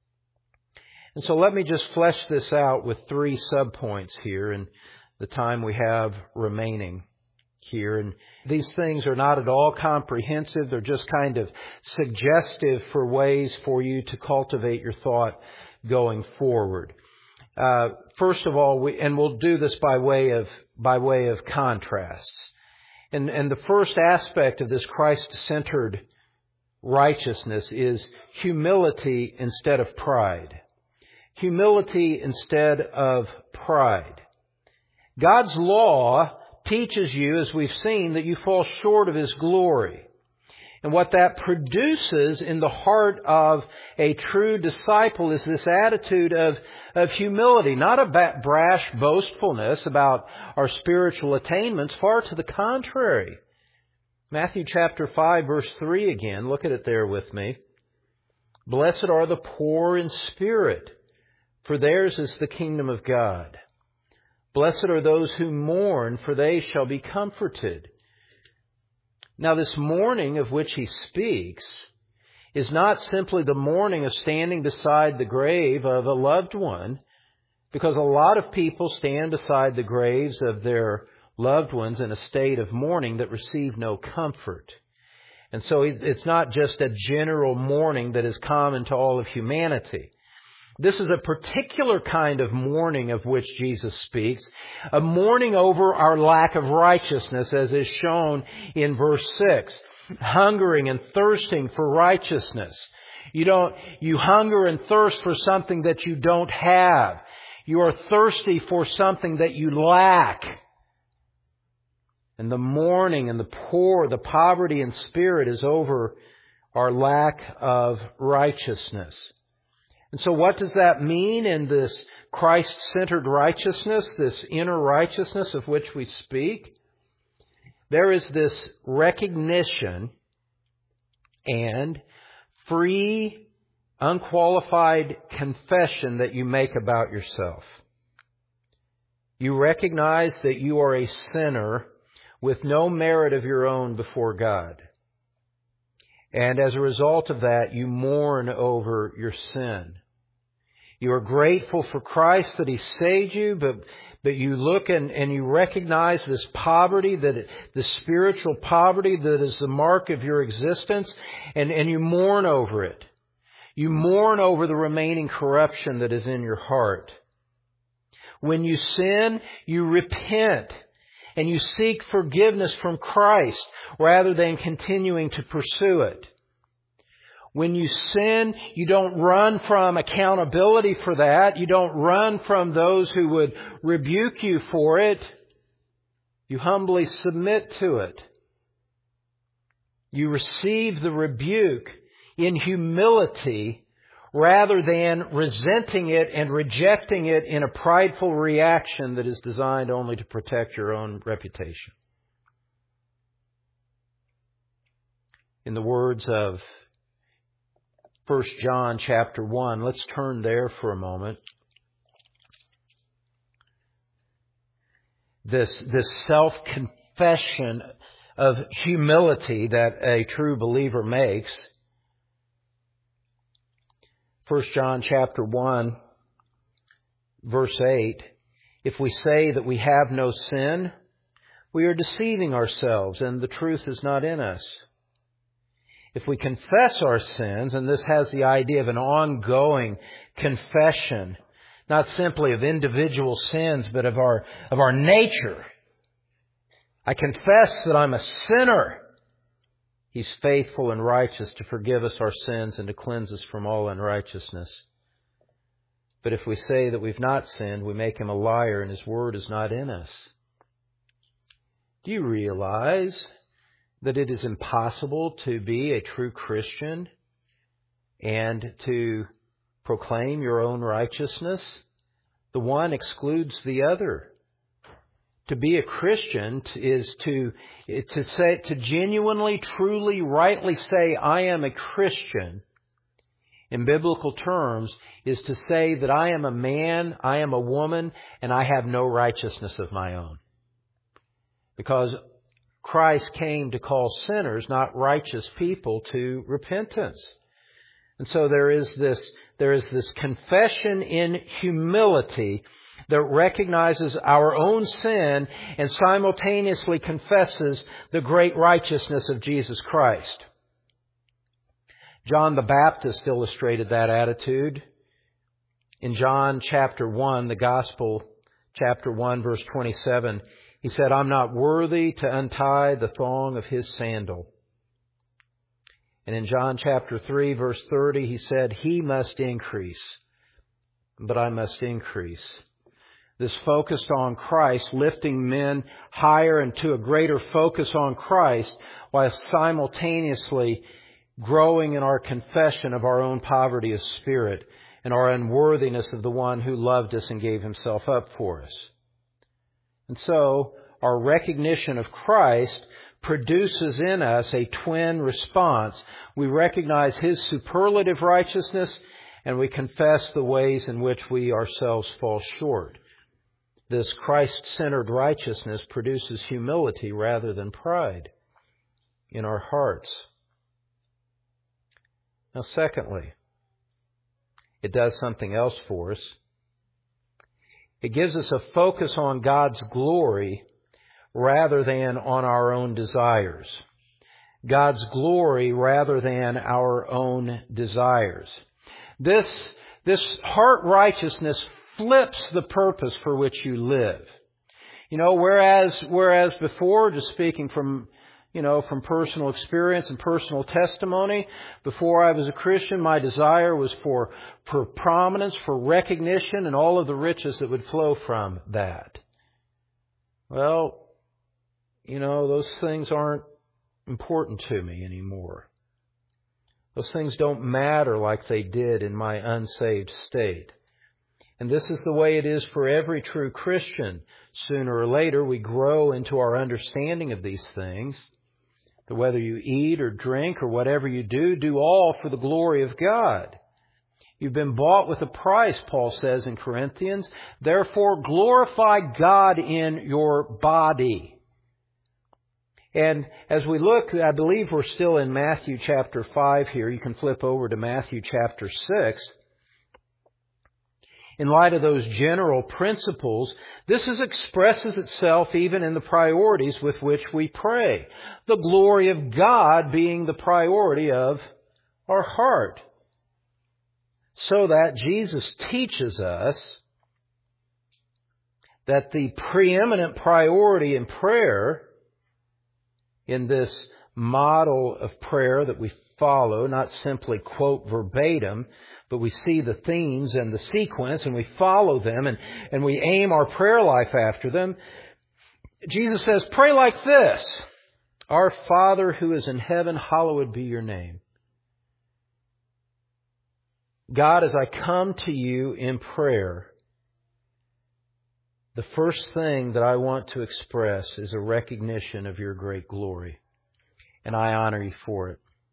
And so let me just flesh this out with three subpoints here in the time we have remaining here. And these things are not at all comprehensive. They're just kind of suggestive for ways for you to cultivate your thought going forward. Uh, first of all, we, and we'll do this by way of by way of contrasts. And, and the first aspect of this Christ-centered righteousness is humility instead of pride. Humility instead of pride. God's law teaches you, as we've seen, that you fall short of His glory. And what that produces in the heart of a true disciple is this attitude of, of humility, not a brash boastfulness about our spiritual attainments, far to the contrary. Matthew chapter five, verse three again, look at it there with me. "Blessed are the poor in spirit, for theirs is the kingdom of God. Blessed are those who mourn, for they shall be comforted." Now, this mourning of which he speaks is not simply the mourning of standing beside the grave of a loved one, because a lot of people stand beside the graves of their loved ones in a state of mourning that receive no comfort. And so it's not just a general mourning that is common to all of humanity. This is a particular kind of mourning of which Jesus speaks, a mourning over our lack of righteousness, as is shown in verse six. Hungering and thirsting for righteousness. You don't, you hunger and thirst for something that you don't have. You are thirsty for something that you lack. And the mourning and the poor, the poverty in spirit is over our lack of righteousness. And so what does that mean in this Christ-centered righteousness, this inner righteousness of which we speak? There is this recognition and free, unqualified confession that you make about yourself. You recognize that you are a sinner with no merit of your own before God. And as a result of that, you mourn over your sin. You are grateful for Christ that He saved you, but but you look and, and you recognize this poverty, that it, the spiritual poverty that is the mark of your existence, and, and you mourn over it. You mourn over the remaining corruption that is in your heart. When you sin, you repent and you seek forgiveness from Christ rather than continuing to pursue it. When you sin, you don't run from accountability for that. You don't run from those who would rebuke you for it. You humbly submit to it. You receive the rebuke in humility rather than resenting it and rejecting it in a prideful reaction that is designed only to protect your own reputation. In the words of First John chapter one, let's turn there for a moment. This, this self-confession of humility that a true believer makes. First John chapter one, verse eight, if we say that we have no sin, we are deceiving ourselves and the truth is not in us. If we confess our sins, and this has the idea of an ongoing confession, not simply of individual sins, but of our, of our nature. I confess that I'm a sinner. He's faithful and righteous to forgive us our sins and to cleanse us from all unrighteousness. But if we say that we've not sinned, we make Him a liar and His word is not in us. Do you realize that it is impossible to be a true Christian and to proclaim your own righteousness? The one excludes the other. To be a Christian is to, to say, to genuinely, truly, rightly say, I am a Christian, in biblical terms, is to say that I am a man, I am a woman, and I have no righteousness of my own. Because Christ came to call sinners, not righteous people, to repentance. And so there is this, there is this confession in humility that recognizes our own sin and simultaneously confesses the great righteousness of Jesus Christ. John the Baptist illustrated that attitude. In John chapter one, the Gospel, chapter one, verse twenty-seven, he said, I'm not worthy to untie the thong of His sandal. And in John chapter three, verse thirty, he said, He must increase, but I must increase. This focus on Christ, lifting men higher and to a greater focus on Christ, while simultaneously growing in our confession of our own poverty of spirit and our unworthiness of the one who loved us and gave Himself up for us. And so, our recognition of Christ produces in us a twin response. We recognize His superlative righteousness and we confess the ways in which we ourselves fall short. This Christ-centered righteousness produces humility rather than pride in our hearts. Now, secondly, it does something else for us. It gives us a focus on God's glory rather than on our own desires. God's glory rather than our own desires. This, this heart righteousness flips the purpose for which you live. You know, whereas, whereas before, just speaking from, you know, from personal experience and personal testimony, before I was a Christian, my desire was for, for prominence, for recognition, and all of the riches that would flow from that. Well, you know, those things aren't important to me anymore. Those things don't matter like they did in my unsaved state. And this is the way it is for every true Christian. Sooner or later, we grow into our understanding of these things. That whether you eat or drink or whatever you do, do all for the glory of God. You've been bought with a price, Paul says in Corinthians. Therefore, glorify God in your body. And as we look, I believe we're still in Matthew chapter five here. You can flip over to Matthew chapter six. In light of those general principles, this is, expresses itself even in the priorities with which we pray. The glory of God being the priority of our heart. So that Jesus teaches us that the preeminent priority in prayer, in this model of prayer that we follow, not simply quote verbatim, but we see the themes and the sequence and we follow them and, and we aim our prayer life after them. Jesus says, pray like this. Our Father who is in heaven, hallowed be your name. God, as I come to you in prayer, the first thing that I want to express is a recognition of your great glory. And I honor you for it.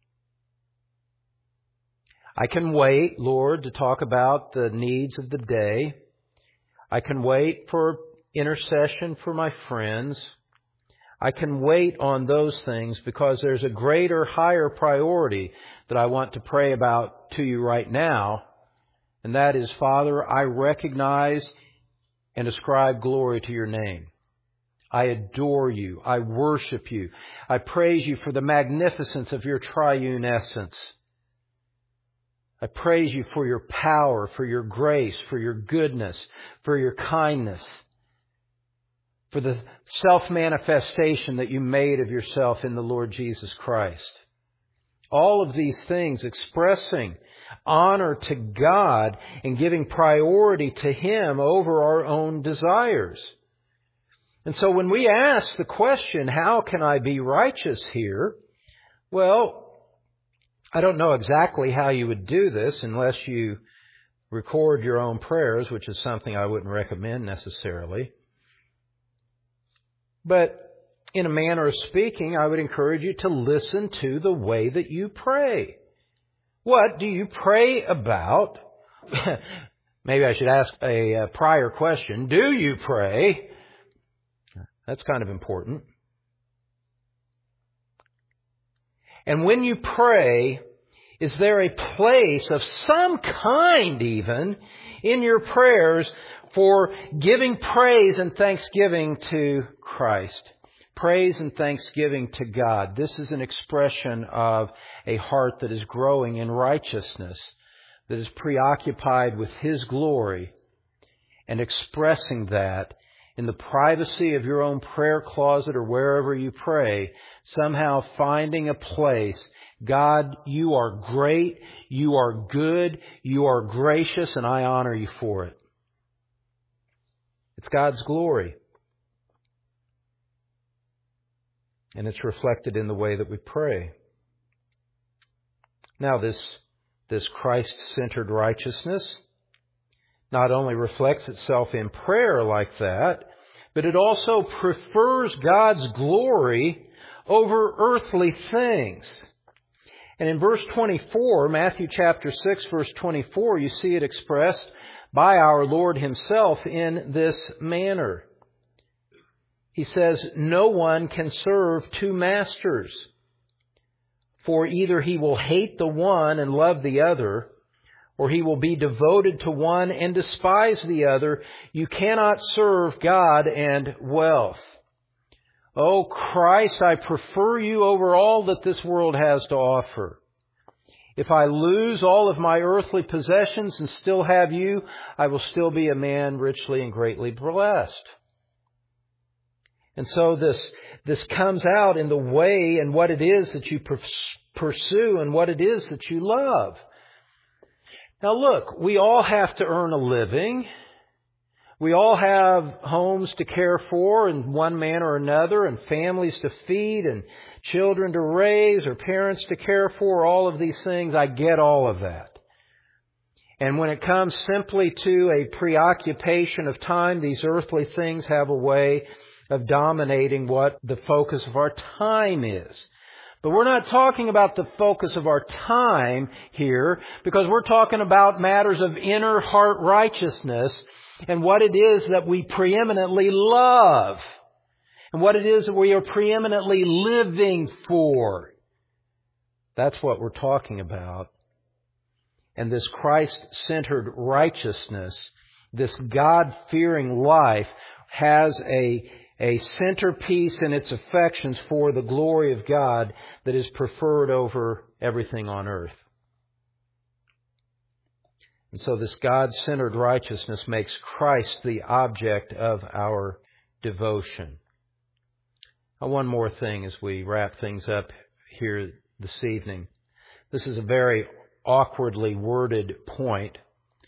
I can wait, Lord, to talk about the needs of the day. I can wait for intercession for my friends. I can wait on those things because there's a greater, higher priority that I want to pray about to you right now. And that is, Father, I recognize and ascribe glory to your name. I adore you. I worship you. I praise you for the magnificence of your triune essence. I praise you for your power, for your grace, for your goodness, for your kindness, for the self-manifestation that you made of yourself in the Lord Jesus Christ. All of these things expressing honor to God and giving priority to Him over our own desires. And so when we ask the question, how can I be righteous here? Well, I don't know exactly how you would do this unless you record your own prayers, which is something I wouldn't recommend necessarily. But in a manner of speaking, I would encourage you to listen to the way that you pray. What do you pray about? Maybe I should ask a, a prior question. Do you pray? That's kind of important. And when you pray, is there a place of some kind even in your prayers for giving praise and thanksgiving to Christ? Praise and thanksgiving to God. This is an expression of a heart that is growing in righteousness, that is preoccupied with His glory, and expressing that in the privacy of your own prayer closet or wherever you pray, somehow finding a place. God, you are great, you are good, you are gracious, and I honor you for it. It's God's glory. And it's reflected in the way that we pray. Now, this, this Christ-centered righteousness not only reflects itself in prayer like that, but it also prefers God's glory over earthly things. And in verse twenty-four, Matthew chapter six, verse twenty-four, you see it expressed by our Lord Himself in this manner. He says, no one can serve two masters, for either he will hate the one and love the other, or he will be devoted to one and despise the other. You cannot serve God and wealth. Oh, Christ, I prefer you over all that this world has to offer. If I lose all of my earthly possessions and still have you, I will still be a man richly and greatly blessed. And so this, this comes out in the way and what it is that you pursue and what it is that you love. Now look, we all have to earn a living. We all have homes to care for in one manner or another, and families to feed, and children to raise, or parents to care for, all of these things. I get all of that. And when it comes simply to a preoccupation of time, these earthly things have a way of dominating what the focus of our time is. But we're not talking about the focus of our time here, because we're talking about matters of inner heart righteousness and what it is that we preeminently love and what it is that we are preeminently living for. That's what we're talking about. And this Christ-centered righteousness, this God-fearing life, has a A centerpiece in its affections for the glory of God that is preferred over everything on earth. And so this God-centered righteousness makes Christ the object of our devotion. Now, one more thing as we wrap things up here this evening. This is a very awkwardly worded point,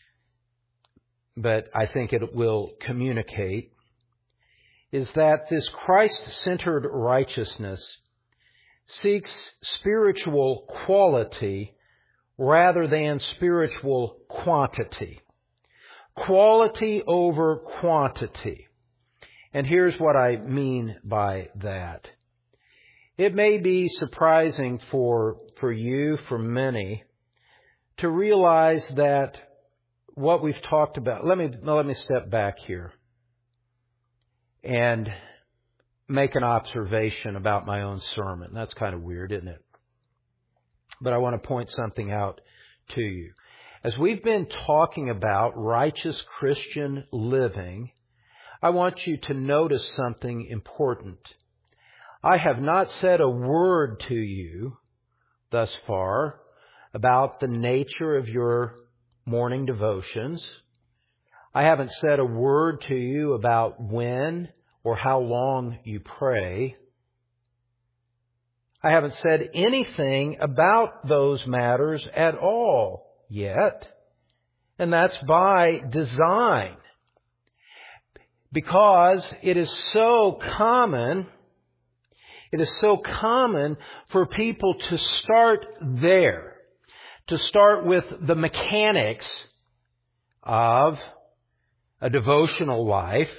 but I think it will communicate. Is that this Christ-centered righteousness seeks spiritual quality rather than spiritual quantity. Quality over quantity. And here's what I mean by that. It may be surprising for, for you, for many, to realize that what we've talked about, let me, let me step back here and make an observation about my own sermon. That's kind of weird, isn't it? But I want to point something out to you. As we've been talking about righteous Christian living, I want you to notice something important. I have not said a word to you thus far about the nature of your morning devotions. I haven't said a word to you about when or how long you pray. I haven't said anything about those matters at all yet. And that's by design. Because it is so common, it is so common for people to start there. To start with the mechanics of a devotional life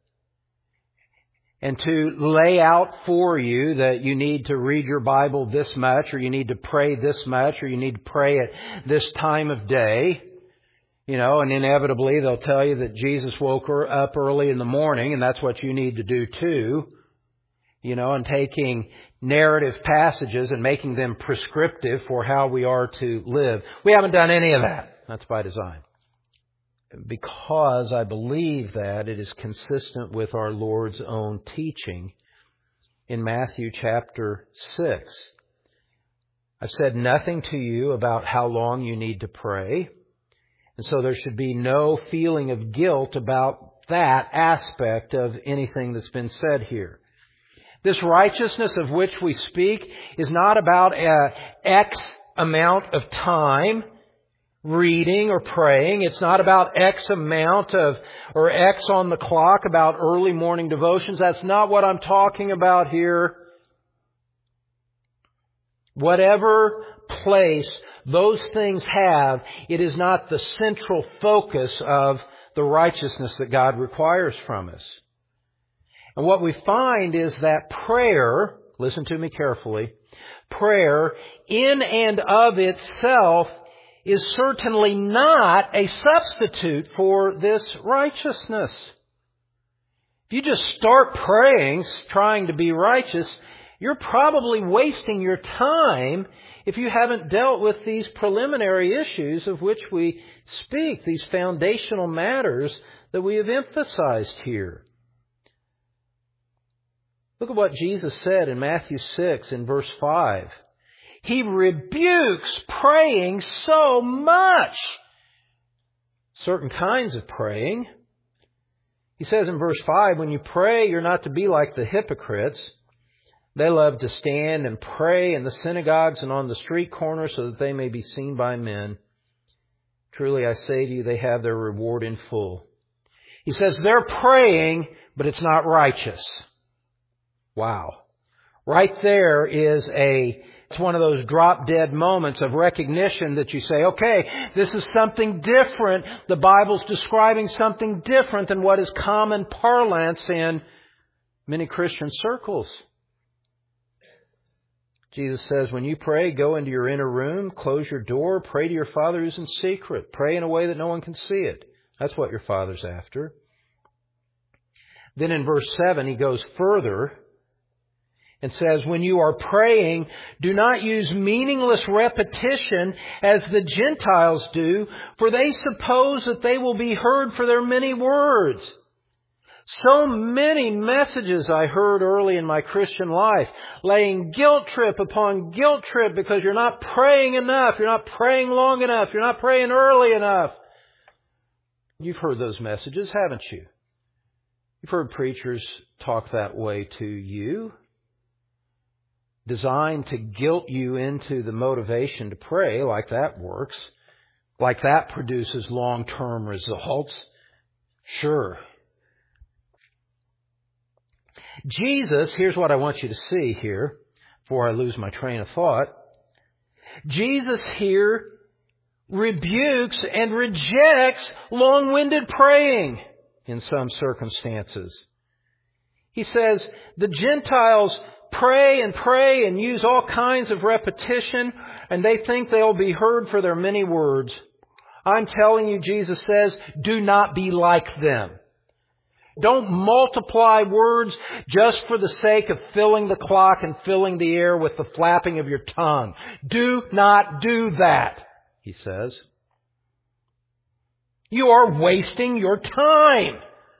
and to lay out for you that you need to read your Bible this much, or you need to pray this much, or you need to pray at this time of day. You know, and inevitably they'll tell you that Jesus woke her up early in the morning, and that's what you need to do too. You know, and taking narrative passages and making them prescriptive for how we are to live. We haven't done any of that. That's by design. Because I believe that it is consistent with our Lord's own teaching in Matthew chapter six. I've said nothing to you about how long you need to pray. And so there should be no feeling of guilt about that aspect of anything that's been said here. This righteousness of which we speak is not about a X amount of time reading or praying. It's not about X amount of, or X on the clock about early morning devotions. That's not what I'm talking about here. Whatever place those things have, it is not the central focus of the righteousness that God requires from us. And what we find is that prayer, listen to me carefully, prayer in and of itself is certainly not a substitute for this righteousness. If you just start praying, trying to be righteous, you're probably wasting your time if you haven't dealt with these preliminary issues of which we speak, these foundational matters that we have emphasized here. Look at what Jesus said in Matthew six in verse five. He rebukes praying so much. Certain kinds of praying. He says in verse five, when you pray, you're not to be like the hypocrites. They love to stand and pray in the synagogues and on the street corners so that they may be seen by men. Truly I say to you, they have their reward in full. He says they're praying, but it's not righteous. Wow. Right there is a, it's one of those drop dead moments of recognition that you say, okay, this is something different. The Bible's describing something different than what is common parlance in many Christian circles. Jesus says, when you pray, go into your inner room, close your door, pray to your Father who's in secret. Pray in a way that no one can see it. That's what your Father's after. Then in verse seven, he goes further and says, when you are praying, do not use meaningless repetition as the Gentiles do, for they suppose that they will be heard for their many words. So many messages I heard early in my Christian life, laying guilt trip upon guilt trip because you're not praying enough, you're not praying long enough, you're not praying early enough. You've heard those messages, haven't you? You've heard preachers talk that way to you, designed to guilt you into the motivation to pray, like that works, like that produces long-term results. Sure. Jesus, here's what I want you to see here, before I lose my train of thought. Jesus here rebukes and rejects long-winded praying in some circumstances. He says the Gentiles pray and pray and use all kinds of repetition, and they think they'll be heard for their many words. I'm telling you, Jesus says, do not be like them. Don't multiply words just for the sake of filling the clock and filling the air with the flapping of your tongue. Do not do that, He says. You are wasting your time.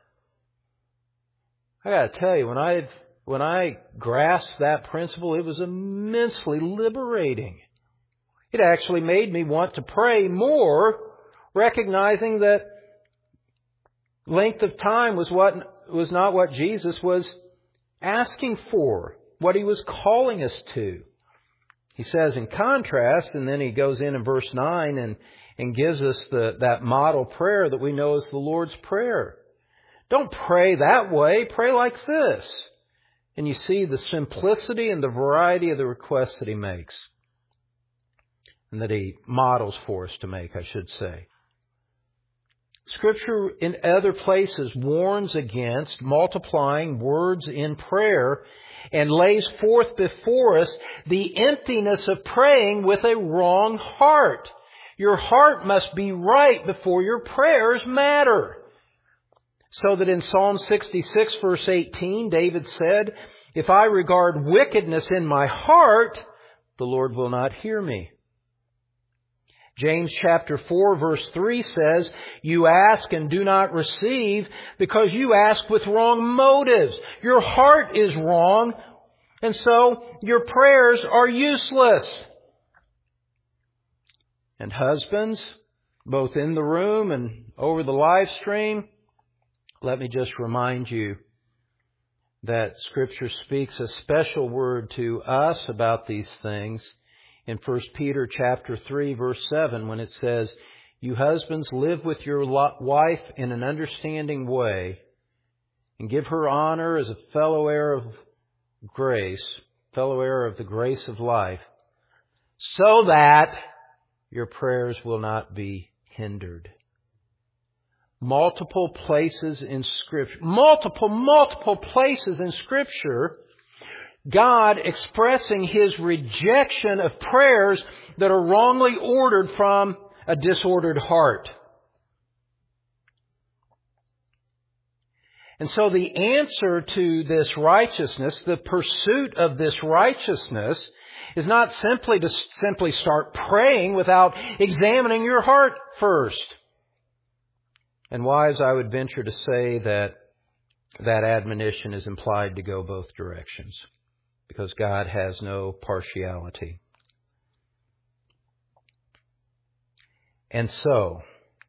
I gotta tell you, when I when I grasped that principle, it was immensely liberating. It actually made me want to pray more, recognizing that length of time was what was not what Jesus was asking for, what He was calling us to. He says in contrast, and then He goes in in verse nine and, and gives us the, that model prayer that we know as the Lord's Prayer. Don't pray that way. Pray like this. And you see the simplicity and the variety of the requests that He makes. And that He models for us to make, I should say. Scripture in other places warns against multiplying words in prayer and lays forth before us the emptiness of praying with a wrong heart. Your heart must be right before your prayers matter. So that in Psalm sixty-six verse eighteen, David said, if I regard wickedness in my heart, the Lord will not hear me. James chapter four verse three says, you ask and do not receive because you ask with wrong motives. Your heart is wrong, and so your prayers are useless. And husbands, both in the room and over the live stream, let me just remind you that Scripture speaks a special word to us about these things in First Peter chapter three verse seven, when it says, you husbands, live with your wife in an understanding way and give her honor as a fellow heir of grace, fellow heir of the grace of life, so that your prayers will not be hindered. Multiple places in Scripture, multiple, multiple places in Scripture, God expressing His rejection of prayers that are wrongly ordered from a disordered heart. And so the answer to this righteousness, the pursuit of this righteousness, is not simply to simply start praying without examining your heart first. And wives, I would venture to say that that admonition is implied to go both directions, because God has no partiality. And so,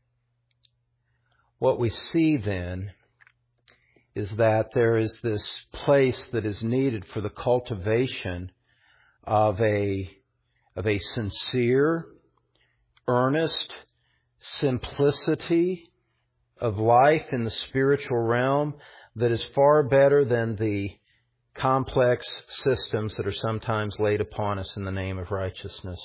what we see then is that there is this place that is needed for the cultivation of a, of a sincere, earnest simplicity of life in the spiritual realm that is far better than the complex systems that are sometimes laid upon us in the name of righteousness.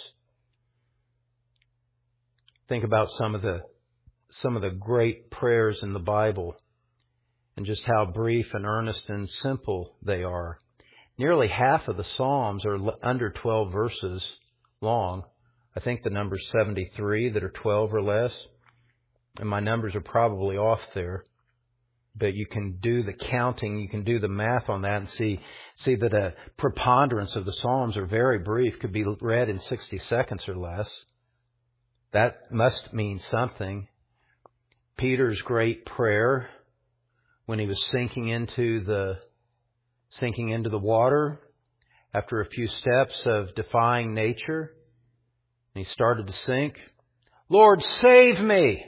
Think about some of the some of the great prayers in the Bible and just how brief and earnest and simple they are. Nearly half of the Psalms are under twelve verses long. I think the number's seventy-three that are twelve or less. And my numbers are probably off there. But you can do the counting, you can do the math on that and see see that a preponderance of the Psalms are very brief, could be read in sixty seconds or less. That must mean something. Peter's great prayer when he was sinking into the sinking into the water after a few steps of defying nature, and he started to sink. Lord, save me!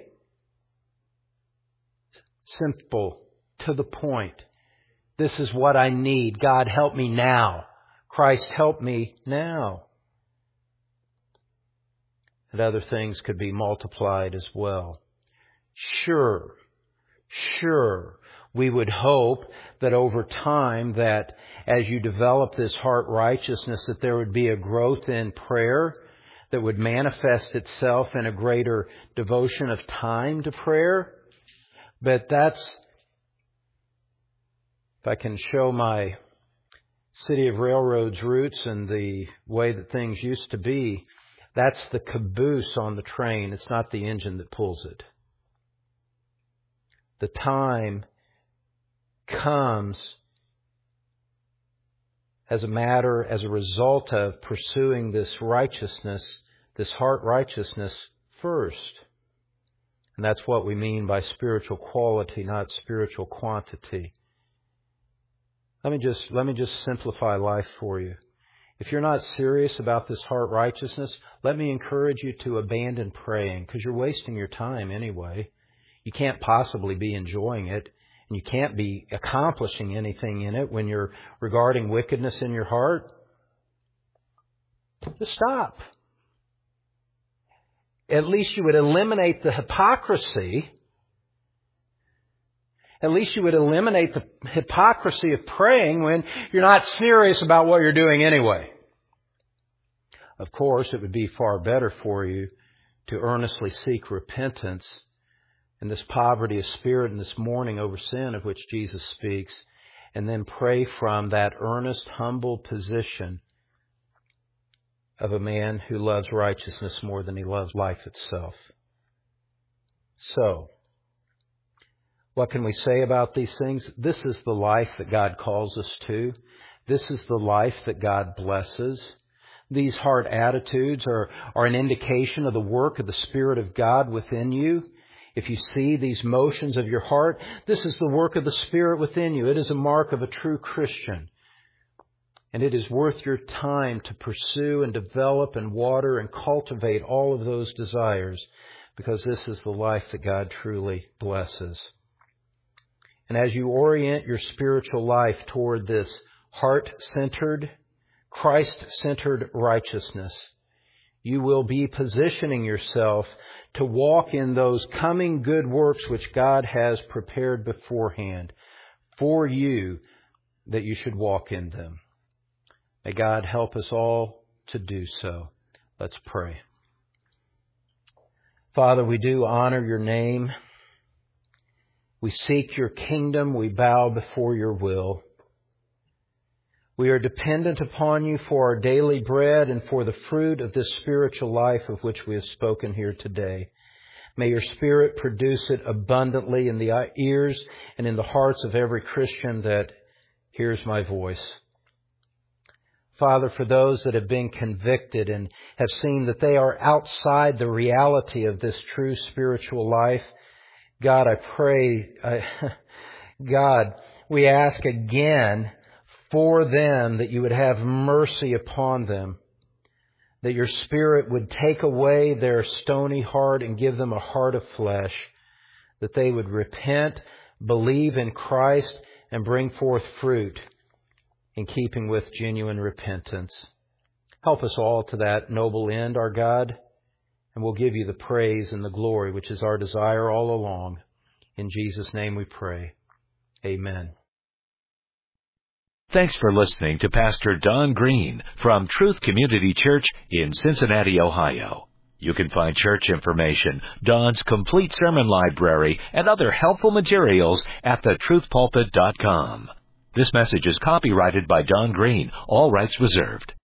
Simple, to the point. This is what I need. God, help me now. Christ, help me now. And other things could be multiplied as well. Sure, sure, we would hope that over time that as you develop this heart righteousness, that there would be a growth in prayer that would manifest itself in a greater devotion of time to prayer. But that's, if I can show my City of Railroads roots and the way that things used to be, That's the caboose on the train. It's not the engine that pulls it. The time comes as a matter, as a result of pursuing this righteousness, this heart righteousness first. And that's what we mean by spiritual quality, not spiritual quantity. Let me just, let me just simplify life for you. If you're not serious about this heart righteousness, let me encourage you to abandon praying, because you're wasting your time anyway. You can't possibly be enjoying it, and you can't be accomplishing anything in it when you're regarding wickedness in your heart. Just stop. At least you would eliminate the hypocrisy. At least you would eliminate the hypocrisy of praying when you're not serious about what you're doing anyway. Of course, it would be far better for you to earnestly seek repentance and this poverty of spirit and this mourning over sin of which Jesus speaks, and then pray from that earnest, humble position of a man who loves righteousness more than he loves life itself. So, what can we say about these things? This is the life that God calls us to. This is the life that God blesses. These heart attitudes are, are an indication of the work of the Spirit of God within you. If you see these motions of your heart, this is the work of the Spirit within you. It is a mark of a true Christian. And it is worth your time to pursue and develop and water and cultivate all of those desires, because this is the life that God truly blesses. And as you orient your spiritual life toward this heart-centered, Christ-centered righteousness, you will be positioning yourself to walk in those coming good works which God has prepared beforehand for you, that you should walk in them. May God help us all to do so. Let's pray. Father, we do honor your name. We seek your kingdom. We bow before your will. We are dependent upon you for our daily bread and for the fruit of this spiritual life of which we have spoken here today. May your Spirit produce it abundantly in the ears and in the hearts of every Christian that hears my voice. Father, for those that have been convicted and have seen that they are outside the reality of this true spiritual life, God, I pray, I, God, we ask again for them that you would have mercy upon them, that your Spirit would take away their stony heart and give them a heart of flesh, that they would repent, believe in Christ, and bring forth fruit in keeping with genuine repentance. Help us all to that noble end, our God, and we'll give you the praise and the glory, which is our desire all along. In Jesus' name we pray. Amen. Thanks for listening to Pastor Don Green from Truth Community Church in Cincinnati, Ohio. You can find church information, Don's complete sermon library, and other helpful materials at the truth pulpit dot com. This message is copyrighted by Don Green, all rights reserved.